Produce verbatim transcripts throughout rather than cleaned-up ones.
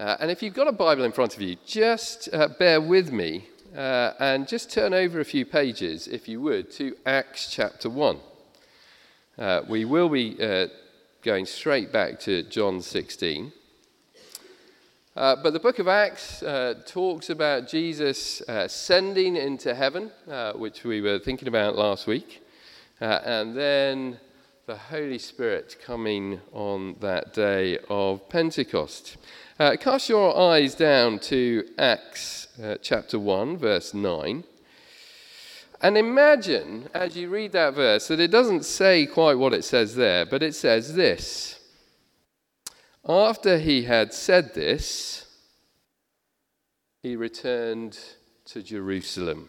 Uh, and if you've got a Bible in front of you, just uh, bear with me uh, and just turn over a few pages, if you would, to Acts chapter one. Uh, we will be uh, going straight back to John sixteen. Uh, but the book of Acts uh, talks about Jesus uh, ascending into heaven, uh, which we were thinking about last week, uh, and then the Holy Spirit coming on that day of Pentecost. Uh, cast your eyes down to Acts uh, chapter one, verse nine. And imagine, as you read that verse, that it doesn't say quite what it says there, but it says this. After he had said this, he returned to Jerusalem.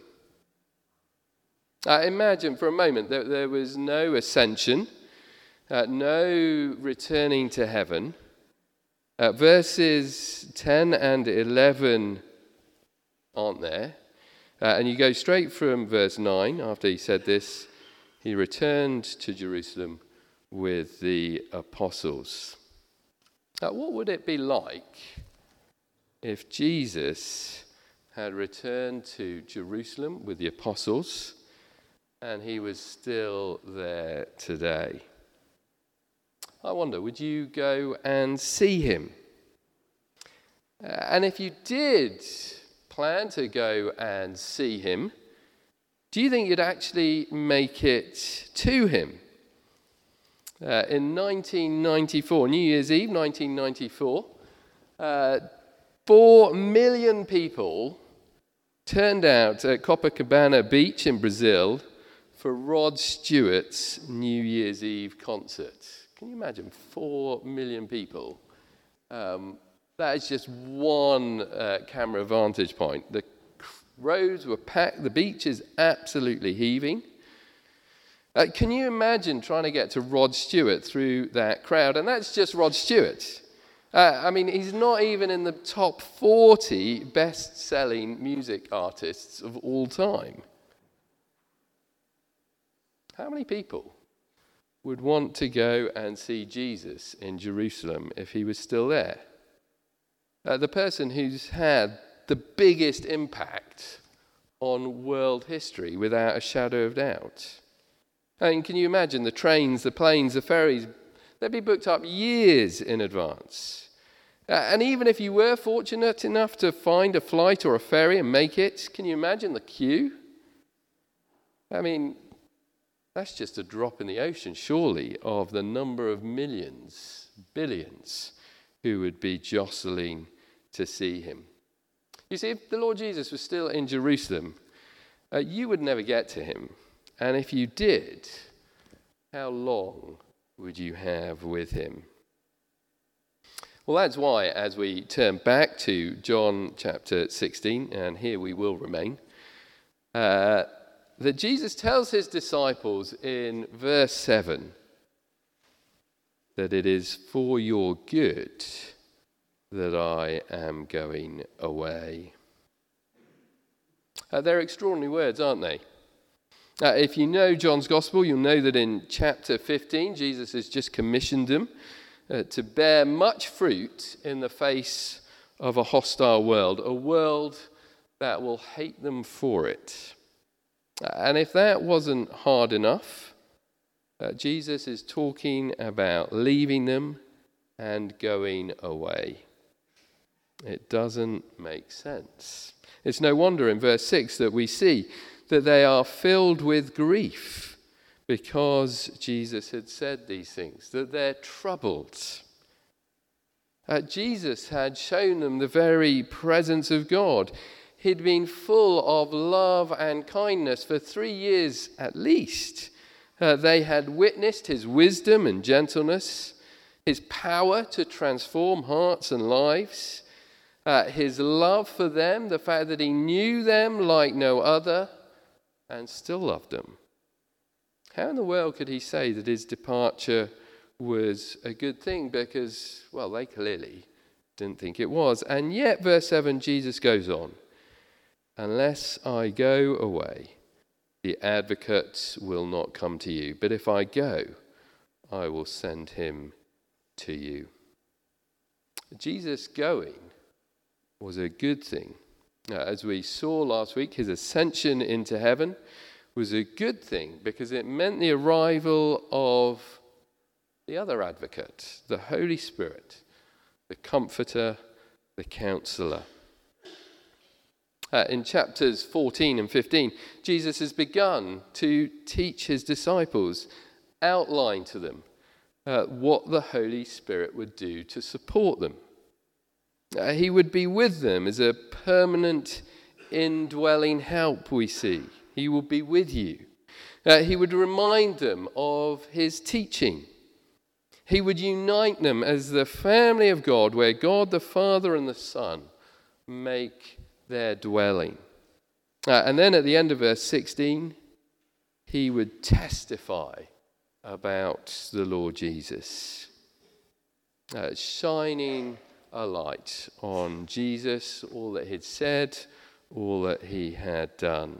Uh, imagine for a moment that there was no ascension, uh, no returning to heaven. Uh, verses ten and eleven aren't there. Uh, and you go straight from verse nine. After he said this, he returned to Jerusalem with the apostles. Uh, what would it be like if Jesus had returned to Jerusalem with the apostles and he was still there today? I wonder, would you go and see him? Uh, and if you did plan to go and see him, do you think you'd actually make it to him? Uh, in nineteen ninety-four, New Year's Eve, nineteen ninety-four, uh, four million people turned out at Copacabana Beach in Brazil for Rod Stewart's New Year's Eve concert. Can you imagine four million people? Um, that is just one uh, camera vantage point. The roads were packed. The beach is absolutely heaving. Uh, can you imagine trying to get to Rod Stewart through that crowd? And that's just Rod Stewart. Uh, I mean, he's not even in the top forty best-selling music artists of all time. How many people would want to go and see Jesus in Jerusalem if he was still there? Uh, the person who's had the biggest impact on world history, without a shadow of doubt. And can you imagine the trains, the planes, the ferries? They'd be booked up years in advance. Uh, and even if you were fortunate enough to find a flight or a ferry and make it, can you imagine the queue? I mean, that's just a drop in the ocean, surely, of the number of millions, billions, who would be jostling to see him. You see, if the Lord Jesus was still in Jerusalem, uh, you would never get to him. And if you did, how long would you have with him? Well, that's why, as we turn back to John chapter sixteen, and here we will remain, uh, that Jesus tells his disciples in verse seven that it is for your good that I am going away. Uh, they're extraordinary words, aren't they? Uh, if you know John's Gospel, you'll know that in chapter fifteen, Jesus has just commissioned them uh, to bear much fruit in the face of a hostile world, a world that will hate them for it. And if that wasn't hard enough, uh, Jesus is talking about leaving them and going away. It doesn't make sense. It's no wonder in verse six that we see that they are filled with grief because Jesus had said these things, that they're troubled. Uh, Jesus had shown them the very presence of God. He'd been full of love and kindness for three years at least. Uh, they had witnessed his wisdom and gentleness, his power to transform hearts and lives, uh, his love for them, the fact that he knew them like no other and still loved them. How in the world could he say that his departure was a good thing? Because, well, they clearly didn't think it was. And yet, verse seven, Jesus goes on. Unless I go away, the advocate will not come to you. But if I go, I will send him to you. Jesus going was a good thing. Uh, as we saw last week, his ascension into heaven was a good thing because it meant the arrival of the other advocate, the Holy Spirit, the Comforter, the Counselor. Uh, in chapters fourteen and fifteen, Jesus has begun to teach his disciples, outline to them uh, what the Holy Spirit would do to support them. Uh, he would be with them as a permanent indwelling help, we see. He will be with you. Uh, he would remind them of his teaching. He would unite them as the family of God, where God the Father and the Son make their dwelling. Uh, and then at the end of verse sixteen, he would testify about the Lord Jesus, uh, shining a light on Jesus, all that he'd said, all that he had done.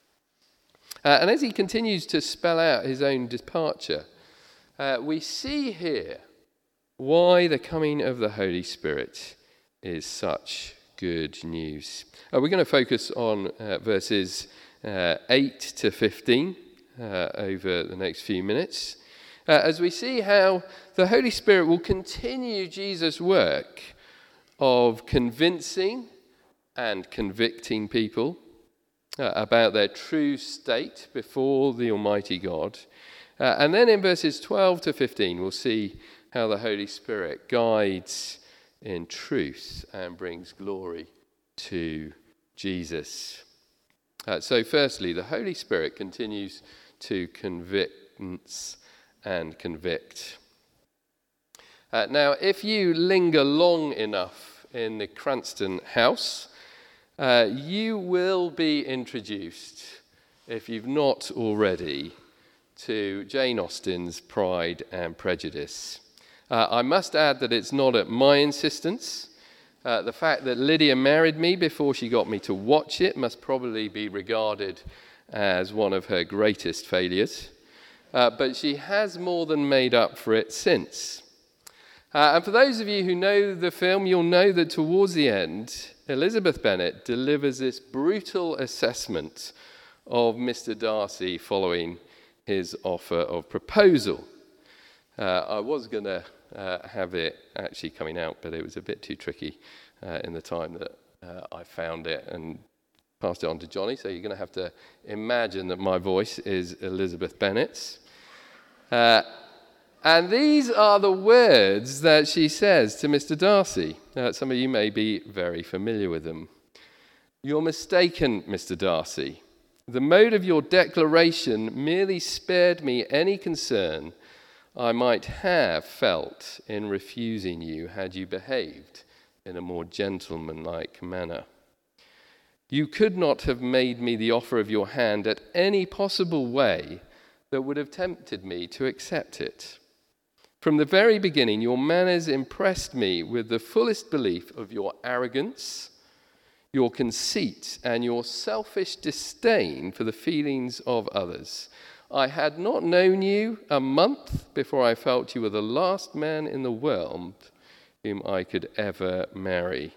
Uh, and as he continues to spell out his own departure, uh, we see here why the coming of the Holy Spirit is such good news. Uh, we're going to focus on uh, verses uh, eight to fifteen uh, over the next few minutes, uh, as we see how the Holy Spirit will continue Jesus' work of convincing and convicting people uh, about their true state before the Almighty God. Uh, and then in verses twelve to fifteen, we'll see how the Holy Spirit guides in truth and brings glory to Jesus. Uh, so firstly, the Holy Spirit continues to convince and convict. Uh, now, if you linger long enough in the Cranston house, uh, you will be introduced, if you've not already, to Jane Austen's Pride and Prejudice. Uh, I must add that it's not at my insistence. Uh, the fact that Lydia married me before she got me to watch it must probably be regarded as one of her greatest failures. Uh, but she has more than made up for it since. Uh, and for those of you who know the film, you'll know that towards the end, Elizabeth Bennet delivers this brutal assessment of Mister Darcy following his offer of proposal. Uh, I was going to uh, have it actually coming out, but it was a bit too tricky uh, in the time that uh, I found it and passed it on to Johnny, so you're going to have to imagine that my voice is Elizabeth Bennet's. Uh, and these are the words that she says to Mister Darcy. Uh, some of you may be very familiar with them. "You're mistaken, Mister Darcy. The mode of your declaration merely spared me any concern I might have felt in refusing you had you behaved in a more gentlemanlike manner. You could not have made me the offer of your hand at any possible way that would have tempted me to accept it. From the very beginning, your manners impressed me with the fullest belief of your arrogance, your conceit, and your selfish disdain for the feelings of others. I had not known you a month before I felt you were the last man in the world whom I could ever marry."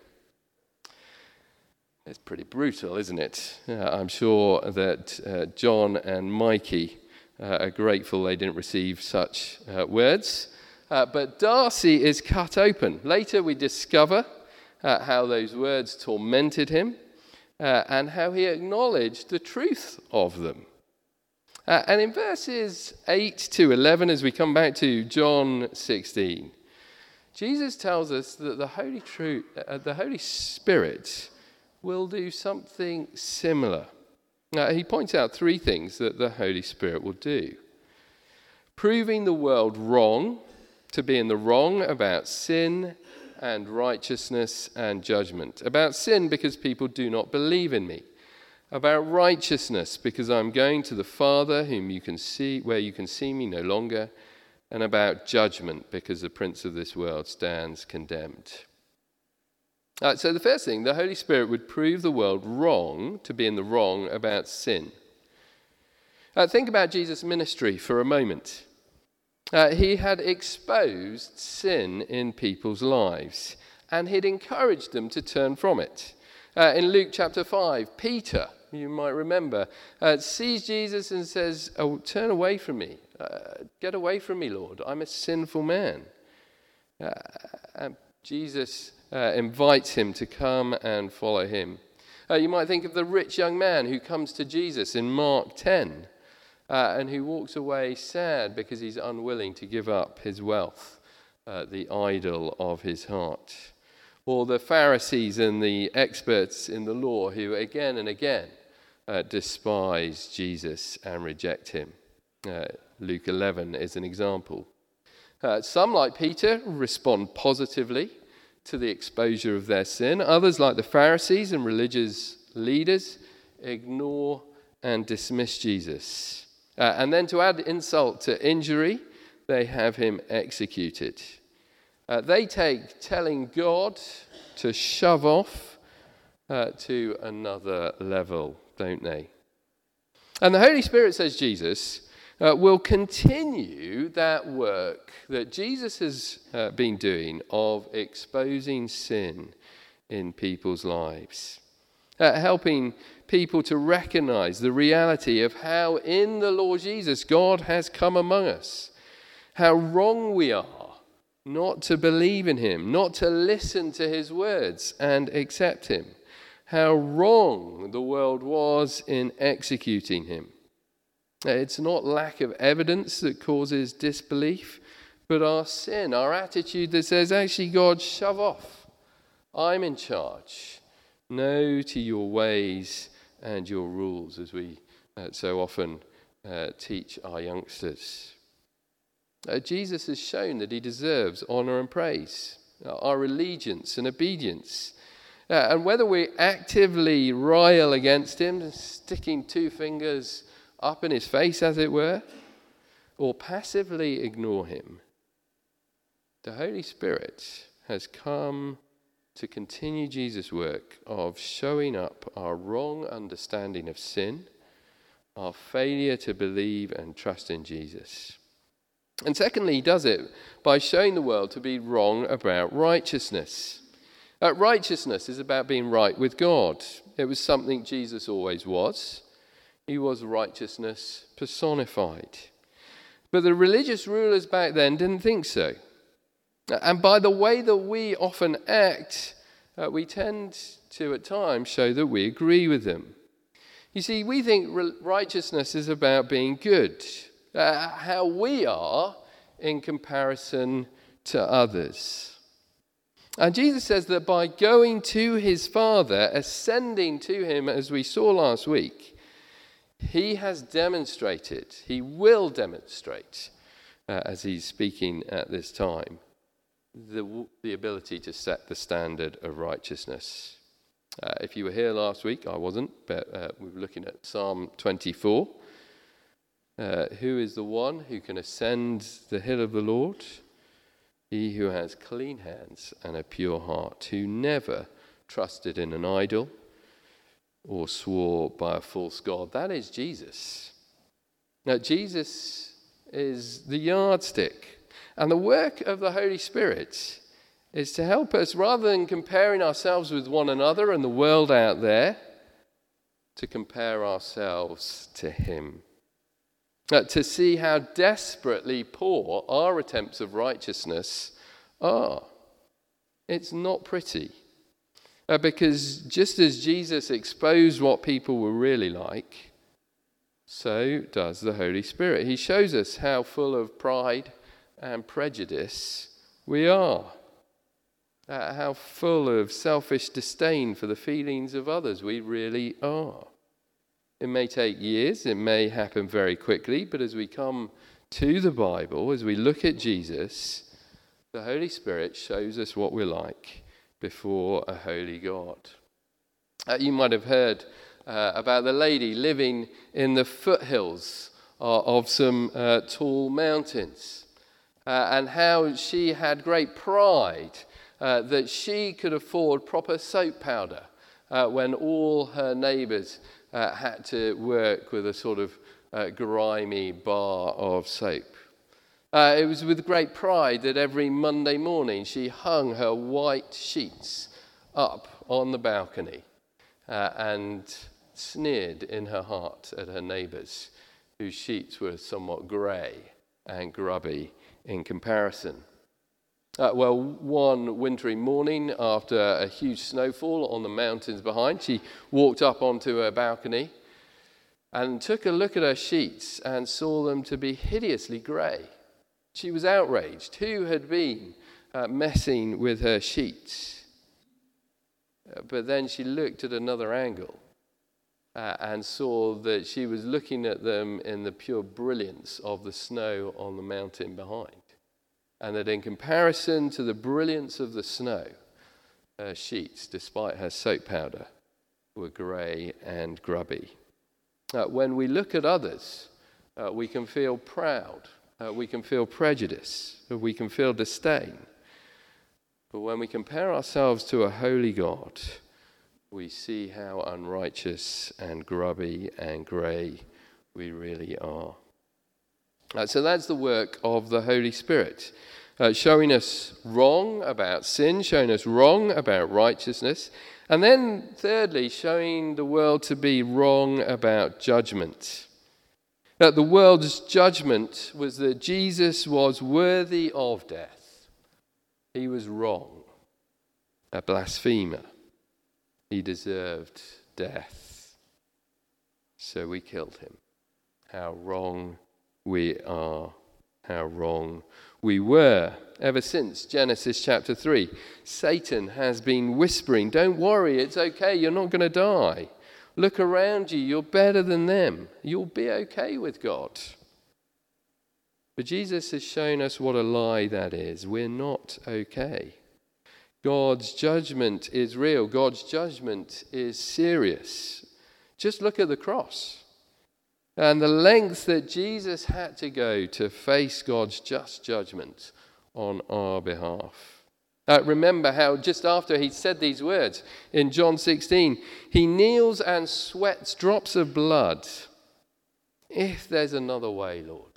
It's pretty brutal, isn't it? Uh, I'm sure that uh, John and Mikey uh, are grateful they didn't receive such uh, words. Uh, but Darcy is cut open. Later we discover uh, how those words tormented him uh, and how he acknowledged the truth of them. Uh, and in verses eight to eleven, as we come back to John sixteen, Jesus tells us that the Holy, Truth, uh, the Holy Spirit will do something similar. Uh, he points out three things that the Holy Spirit will do. Proving the world wrong, to be in the wrong about sin and righteousness and judgment. About sin because people do not believe in me. About righteousness because I'm going to the Father whom you can see, where you can see me no longer. And about judgment because the prince of this world stands condemned. Uh, so the first thing, the Holy Spirit would prove the world wrong, to be in the wrong about sin. Uh, think about Jesus' ministry for a moment. Uh, he had exposed sin in people's lives, and he'd encouraged them to turn from it. Uh, in Luke chapter five, Peter, you might remember, uh, sees Jesus and says, "Oh, turn away from me. Uh, get away from me, Lord. I'm a sinful man." Uh, and Jesus uh, invites him to come and follow him. Uh, you might think of the rich young man who comes to Jesus in Mark ten uh, and who walks away sad because he's unwilling to give up his wealth, uh, the idol of his heart. Or the Pharisees and the experts in the law who again and again uh, despise Jesus and reject him. Uh, Luke eleven is an example. Uh, some, like Peter, respond positively to the exposure of their sin. Others, like the Pharisees and religious leaders, ignore and dismiss Jesus. Uh, and then to add insult to injury, they have him executed. Uh, they take telling God to shove off uh, to another level, don't they? And the Holy Spirit, says Jesus, uh, will continue that work that Jesus has uh, been doing of exposing sin in people's lives, uh, helping people to recognize the reality of how in the Lord Jesus God has come among us, how wrong we are not to believe in him, not to listen to his words and accept him, how wrong the world was in executing him. It's not lack of evidence that causes disbelief, but our sin, our attitude that says, actually, God, shove off. I'm in charge. No to your ways and your rules, as we uh, so often uh, teach our youngsters. Uh, Jesus has shown that he deserves honor and praise, uh, our allegiance and obedience. Uh, and whether we actively rail against him, sticking two fingers up in his face, as it were, or passively ignore him, the Holy Spirit has come to continue Jesus' work of showing up our wrong understanding of sin, our failure to believe and trust in Jesus. And secondly, he does it by showing the world to be wrong about righteousness. Uh, righteousness is about being right with God. It was something Jesus always was. He was righteousness personified. But the religious rulers back then didn't think so. And by the way that we often act, uh, we tend to at times show that we agree with them. You see, we think re- righteousness is about being good, uh, how we are in comparison to others. And Jesus says that by going to his Father, ascending to him, as we saw last week, he has demonstrated, he will demonstrate, uh, as he's speaking at this time, the, the ability to set the standard of righteousness. Uh, if you were here last week, I wasn't, but uh, we were looking at Psalm twenty-four. Uh, who is the one who can ascend the hill of the Lord? He who has clean hands and a pure heart, who never trusted in an idol or swore by a false god. That is Jesus. Now, Jesus is the yardstick. And the work of the Holy Spirit is to help us, rather than comparing ourselves with one another and the world out there, to compare ourselves to him. Uh, to see how desperately poor our attempts of righteousness are. It's not pretty. Uh, because just as Jesus exposed what people were really like, so does the Holy Spirit. He shows us how full of pride and prejudice we are. Uh, how full of selfish disdain for the feelings of others we really are. It may take years, it may happen very quickly, but as we come to the Bible, as we look at Jesus, the Holy Spirit shows us what we're like before a holy God. Uh, you might have heard uh, about the lady living in the foothills uh, of some uh, tall mountains, uh, and how she had great pride uh, that she could afford proper soap powder uh, when all her neighbours Uh, had to work with a sort of uh, grimy bar of soap. Uh, it was with great pride that every Monday morning she hung her white sheets up on the balcony uh, and sneered in her heart at her neighbours, whose sheets were somewhat grey and grubby in comparison. Uh, well, one wintry morning after a huge snowfall on the mountains behind, she walked up onto her balcony and took a look at her sheets and saw them to be hideously grey. She was outraged. Who had been uh, messing with her sheets? Uh, but then she looked at another angle uh, and saw that she was looking at them in the pure brilliance of the snow on the mountain behind. And that in comparison to the brilliance of the snow, her sheets, despite her soap powder, were grey and grubby. Uh, when we look at others, uh, we can feel proud, uh, we can feel prejudice, we can feel disdain. But when we compare ourselves to a holy God, we see how unrighteous and grubby and grey we really are. Uh, so that's the work of the Holy Spirit, uh, showing us wrong about sin, showing us wrong about righteousness, and then thirdly, showing the world to be wrong about judgment. That the world's judgment was that Jesus was worthy of death. He was wrong, a blasphemer. He deserved death. So we killed him. How wrong we are, how wrong we were. Ever since Genesis chapter three, Satan has been whispering, don't worry, it's okay, you're not going to die. Look around you, you're better than them. You'll be okay with God. But Jesus has shown us what a lie that is. We're not okay. God's judgment is real. God's judgment is serious. Just look at the cross. And the length that Jesus had to go to face God's just judgment on our behalf. Uh, remember how just after he said these words in John sixteen, he kneels and sweats drops of blood. If there's another way, Lord.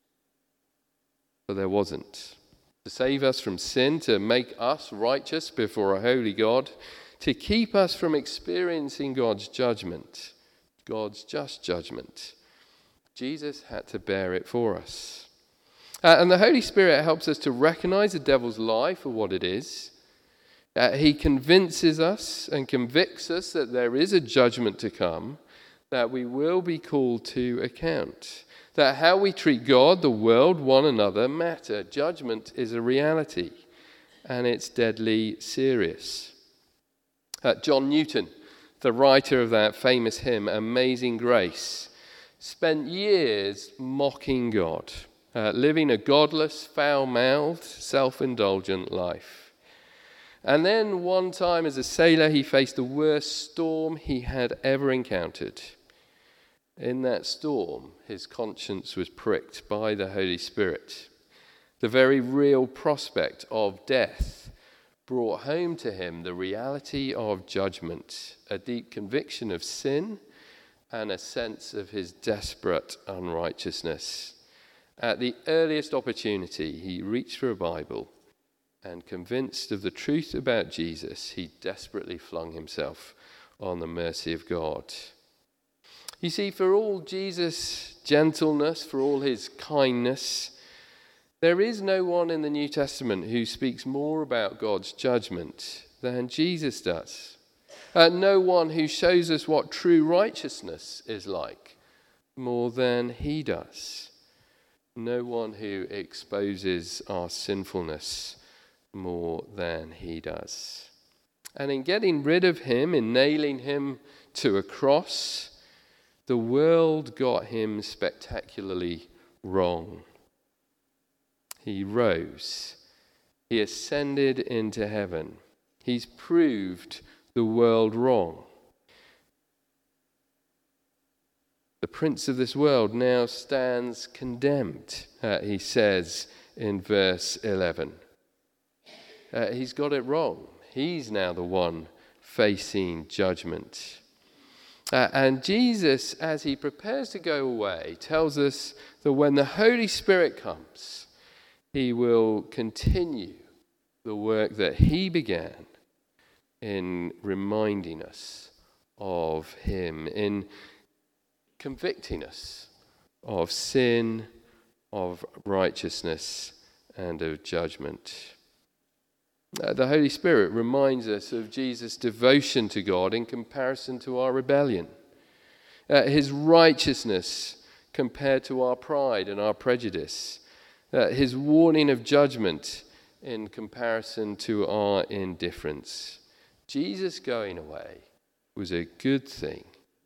But there wasn't. To save us from sin, to make us righteous before a holy God, to keep us from experiencing God's judgment, God's just judgment. Jesus had to bear it for us. Uh, and the Holy Spirit helps us to recognize the devil's lie for what it is. Uh, he convinces us and convicts us that there is a judgment to come, that we will be called to account. That how we treat God, the world, one another matter. Judgment is a reality, and it's deadly serious. Uh, John Newton, the writer of that famous hymn, Amazing Grace, spent years mocking God, uh, living a godless, foul-mouthed, self-indulgent life. And then one time as a sailor, he faced the worst storm he had ever encountered. In that storm, his conscience was pricked by the Holy Spirit. The very real prospect of death brought home to him the reality of judgment, a deep conviction of sin, and a sense of his desperate unrighteousness. At the earliest opportunity, he reached for a Bible, and convinced of the truth about Jesus, he desperately flung himself on the mercy of God. You see, for all Jesus' gentleness, for all his kindness, there is no one in the New Testament who speaks more about God's judgment than Jesus does. Uh, no one who shows us what true righteousness is like more than he does. No one who exposes our sinfulness more than he does. And in getting rid of him, in nailing him to a cross, the world got him spectacularly wrong. He rose. He ascended into heaven. He's proved the world wrong. The prince of this world now stands condemned, uh, he says in verse eleven. Uh, he's got it wrong. He's now the one facing judgment. Uh, and Jesus, as he prepares to go away, tells us that when the Holy Spirit comes, he will continue the work that he began in reminding us of him, in convicting us of sin, of righteousness, and of judgment. Uh, the Holy Spirit reminds us of Jesus' devotion to God in comparison to our rebellion, uh, his righteousness compared to our pride and our prejudice, uh, his warning of judgment in comparison to our indifference. Jesus going away was a good thing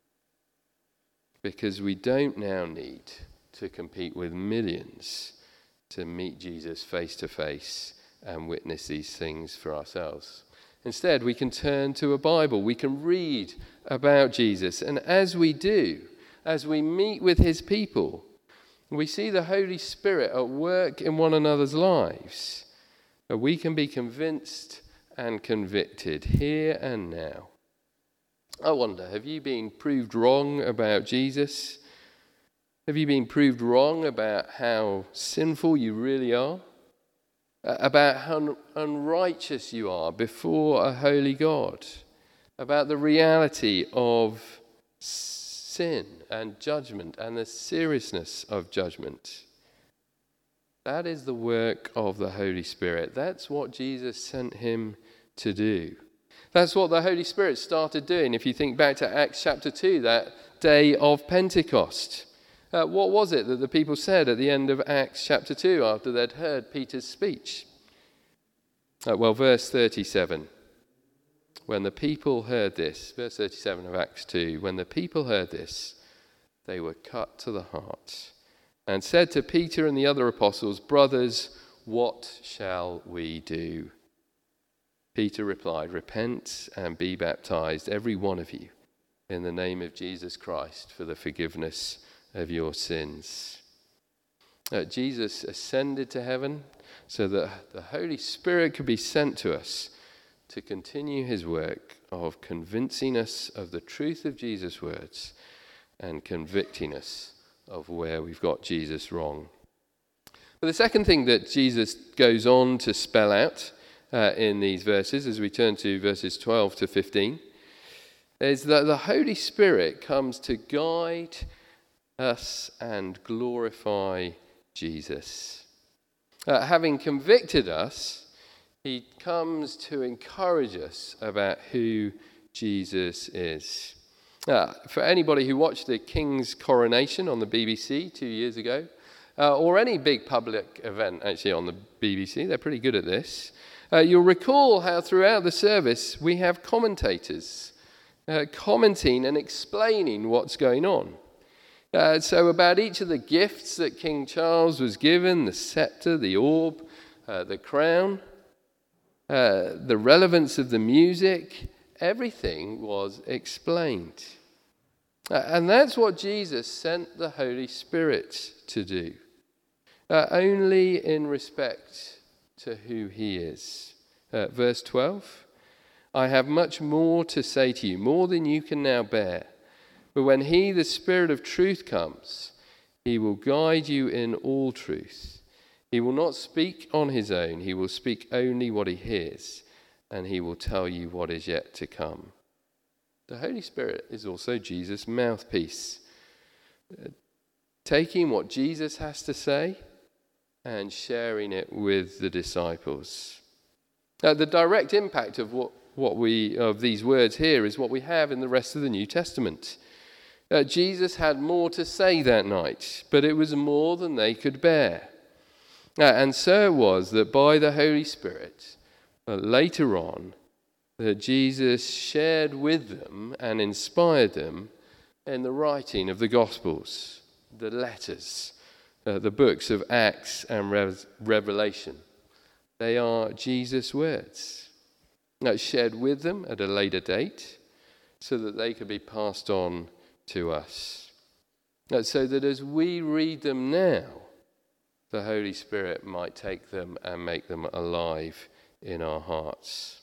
because we don't now need to compete with millions to meet Jesus face to face and witness these things for ourselves. Instead, we can turn to a Bible. We can read about Jesus. And as we do, as we meet with his people, we see the Holy Spirit at work in one another's lives. We can be convinced and convicted here and now. I wonder, have you been proved wrong about Jesus? Have you been proved wrong about how sinful you really are? About how unrighteous you are before a holy God? About the reality of sin and judgment and the seriousness of judgment? That is the work of the Holy Spirit. That's what Jesus sent him to do. That's what the Holy Spirit started doing. If you think back to Acts chapter two, that day of Pentecost. Uh, what was it that the people said at the end of Acts chapter two after they'd heard Peter's speech? Uh, well, verse thirty-seven. When the people heard this, verse thirty-seven of Acts two, when the people heard this, they were cut to the heart and said to Peter and the other apostles, "Brothers, what shall we do?" Peter replied, "Repent and be baptized, every one of you, in the name of Jesus Christ for the forgiveness of your sins." Uh, Jesus ascended to heaven so that the Holy Spirit could be sent to us to continue his work of convincing us of the truth of Jesus' words and convicting us of where we've got Jesus wrong. But the second thing that Jesus goes on to spell out uh, in these verses, as we turn to verses twelve to fifteen, is that the Holy Spirit comes to guide us and glorify Jesus. Uh, having convicted us, he comes to encourage us about who Jesus is. Uh, for anybody who watched the King's coronation on the B B C two years ago, uh, or any big public event actually on the B B C, they're pretty good at this, uh, you'll recall how throughout the service we have commentators uh, commenting and explaining what's going on. Uh, so about each of the gifts that King Charles was given, the scepter, the orb, uh, the crown, uh, the relevance of the music, everything was explained. Uh, and that's what Jesus sent the Holy Spirit to do, uh, only in respect to who he is. Uh, verse twelve, "I have much more to say to you, more than you can now bear. But when he, the Spirit of truth, comes, he will guide you in all truth. He will not speak on his own. He will speak only what he hears, and he will tell you what is yet to come." The Holy Spirit is also Jesus' mouthpiece, uh, taking what Jesus has to say and sharing it with the disciples. Now, the direct impact of what, what we of these words here is what we have in the rest of the New Testament. Uh, Jesus had more to say that night, but it was more than they could bear. Uh, and so it was that by the Holy Spirit, uh, later on, that Jesus shared with them and inspired them in the writing of the Gospels, the letters, uh, the books of Acts and Re- Revelation. They are Jesus' words. Now, shared with them at a later date so that they could be passed on to us. Now, so that as we read them now, the Holy Spirit might take them and make them alive in our hearts.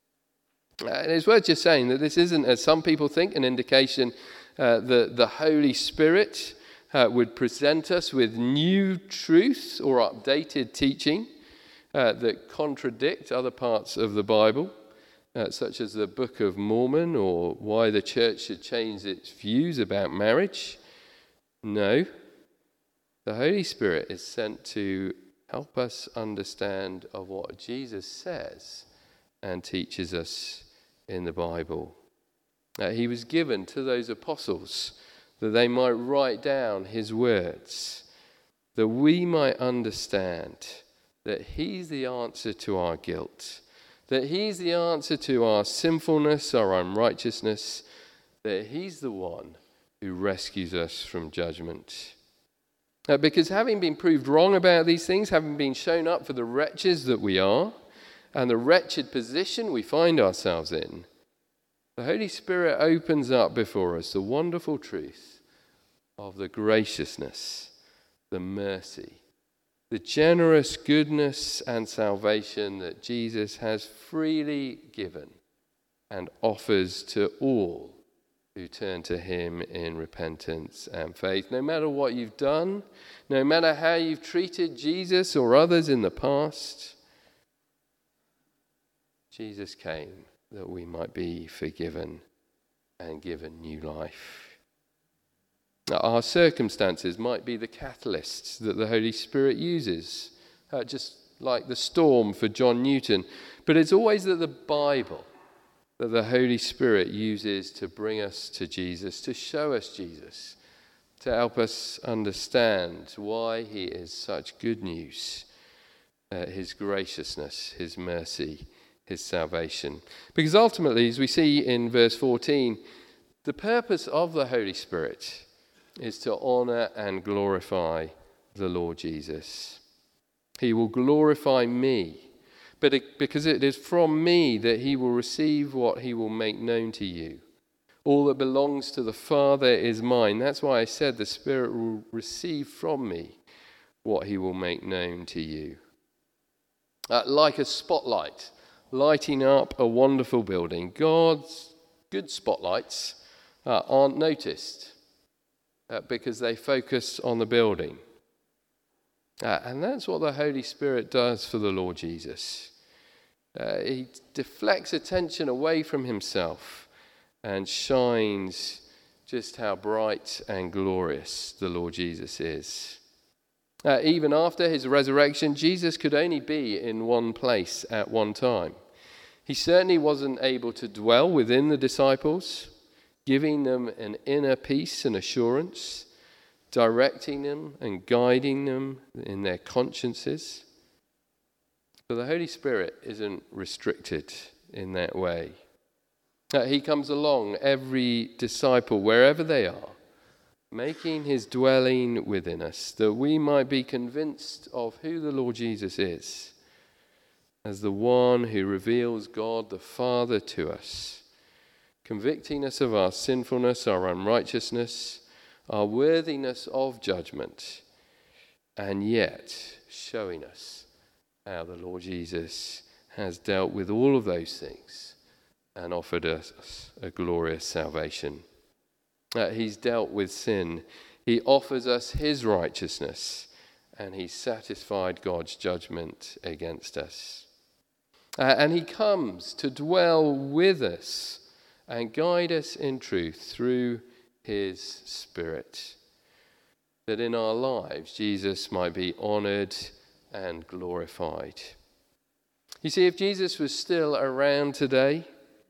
And it's worth just saying that this isn't, as some people think, an indication uh, that the Holy Spirit uh, would present us with new truths or updated teaching uh, that contradict other parts of the Bible, uh, such as the Book of Mormon or why the church should change its views about marriage. No, the Holy Spirit is sent to help us understand of what Jesus says and teaches us in the Bible. Uh, he was given to those apostles that they might write down his words, that we might understand that he's the answer to our guilt, that he's the answer to our sinfulness, our unrighteousness, that he's the one who rescues us from judgment. Uh, because having been proved wrong about these things, having been shown up for the wretches that we are, and the wretched position we find ourselves in, the Holy Spirit opens up before us the wonderful truth of the graciousness, the mercy, the generous goodness and salvation that Jesus has freely given and offers to all who turn to him in repentance and faith. No matter what you've done, no matter how you've treated Jesus or others in the past, Jesus came that we might be forgiven and given new life. Our circumstances might be the catalysts that the Holy Spirit uses, uh, just like the storm for John Newton. But it's always that the Bible that the Holy Spirit uses to bring us to Jesus, to show us Jesus, to help us understand why he is such good news, uh, his graciousness, his mercy, his salvation. Because ultimately, as we see in verse fourteen, the purpose of the Holy Spirit is to honor and glorify the Lord Jesus. He will glorify me, but it, because it is from me that he will receive what he will make known to you. All that belongs to the Father is mine. That's why I said the Spirit will receive from me what he will make known to you. Uh, like a spotlight lighting up a wonderful building, God's good spotlights uh, aren't noticed Uh, because they focus on the building. Uh, and that's what the Holy Spirit does for the Lord Jesus. Uh, he deflects attention away from himself and shines just how bright and glorious the Lord Jesus is. Uh, even after his resurrection, Jesus could only be in one place at one time. He certainly wasn't able to dwell within the disciples, giving them an inner peace and assurance, directing them and guiding them in their consciences. But the Holy Spirit isn't restricted in that way. Uh, he comes along every disciple, wherever they are, making his dwelling within us, that we might be convinced of who the Lord Jesus is, as the one who reveals God the Father to us, convicting us of our sinfulness, our unrighteousness, our worthiness of judgment, and yet showing us how the Lord Jesus has dealt with all of those things and offered us a glorious salvation. Uh, he's dealt with sin. He offers us his righteousness, and he's satisfied God's judgment against us. Uh, and he comes to dwell with us and guide us in truth through his Spirit, that in our lives Jesus might be honored and glorified. You see, if Jesus was still around today,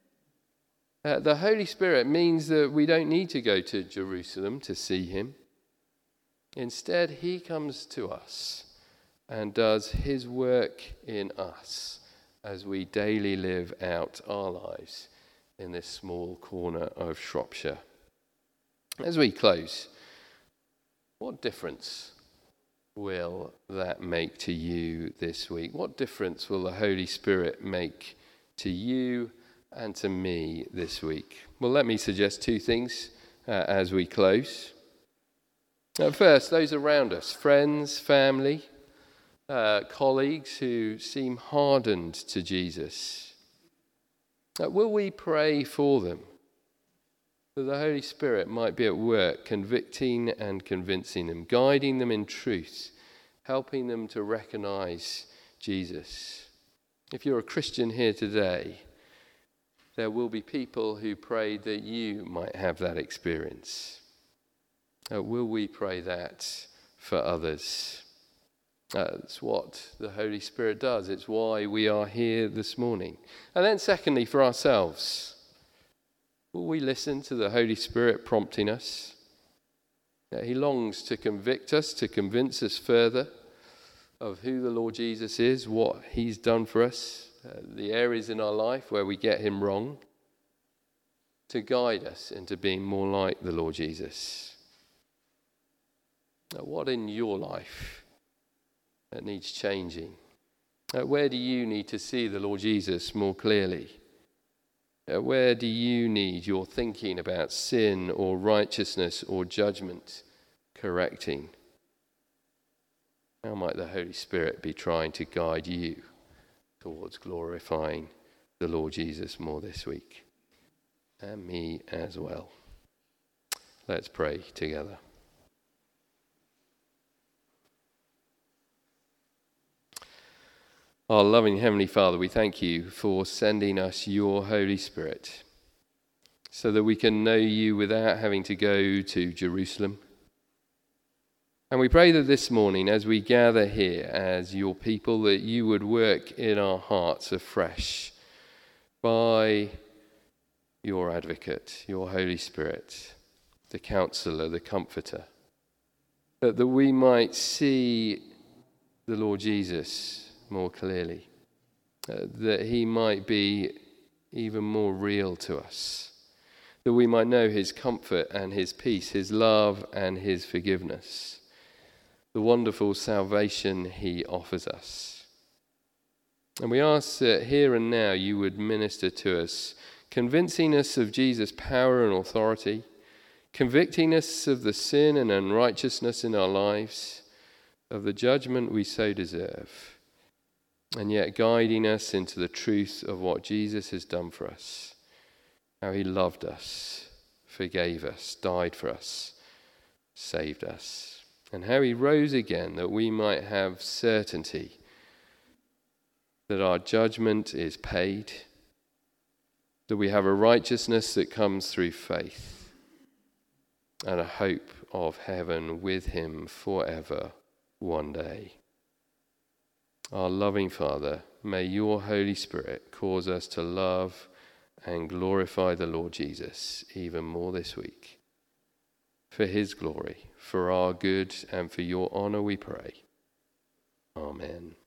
uh, the Holy Spirit means that we don't need to go to Jerusalem to see him. Instead, he comes to us and does his work in us as we daily live out our lives in this small corner of Shropshire. As we close, what difference will that make to you this week? What difference will the Holy Spirit make to you and to me this week? Well, let me suggest two things uh, as we close. Uh, first, those around us, friends, family, uh, colleagues who seem hardened to Jesus. Uh, will we pray for them? that the Holy Spirit might be at work convicting and convincing them, guiding them in truth, helping them to recognize Jesus. If you're a Christian here today, there will be people who pray that you might have that experience. Uh, will we pray that for others? Uh, that's what the Holy Spirit does. It's why we are here this morning. And then secondly, for ourselves, will we listen to the Holy Spirit prompting us? Uh, he longs to convict us, to convince us further of who the Lord Jesus is, what he's done for us, uh, the areas in our life where we get him wrong, to guide us into being more like the Lord Jesus. Now, what in your life that needs changing? Uh, where do you need to see the Lord Jesus more clearly? Uh, where do you need your thinking about sin or righteousness or judgment correcting? How might the Holy Spirit be trying to guide you towards glorifying the Lord Jesus more this week? And me as well. Let's pray together. Our loving Heavenly Father, we thank you for sending us your Holy Spirit so that we can know you without having to go to Jerusalem. And we pray that this morning, as we gather here as your people, that you would work in our hearts afresh by your advocate, your Holy Spirit, the counselor, the comforter, that, that we might see the Lord Jesus more clearly, uh, that he might be even more real to us, that we might know his comfort and his peace, his love and his forgiveness, the wonderful salvation he offers us. And we ask that here and now you would minister to us, convincing us of Jesus' power and authority, convicting us of the sin and unrighteousness in our lives, of the judgment we so deserve, and yet guiding us into the truth of what Jesus has done for us, how he loved us, forgave us, died for us, saved us, and how he rose again that we might have certainty that our judgment is paid, that we have a righteousness that comes through faith, and a hope of heaven with him forever one day. Our loving Father, may your Holy Spirit cause us to love and glorify the Lord Jesus even more this week. For his glory, for our good, and for your honour we pray. Amen.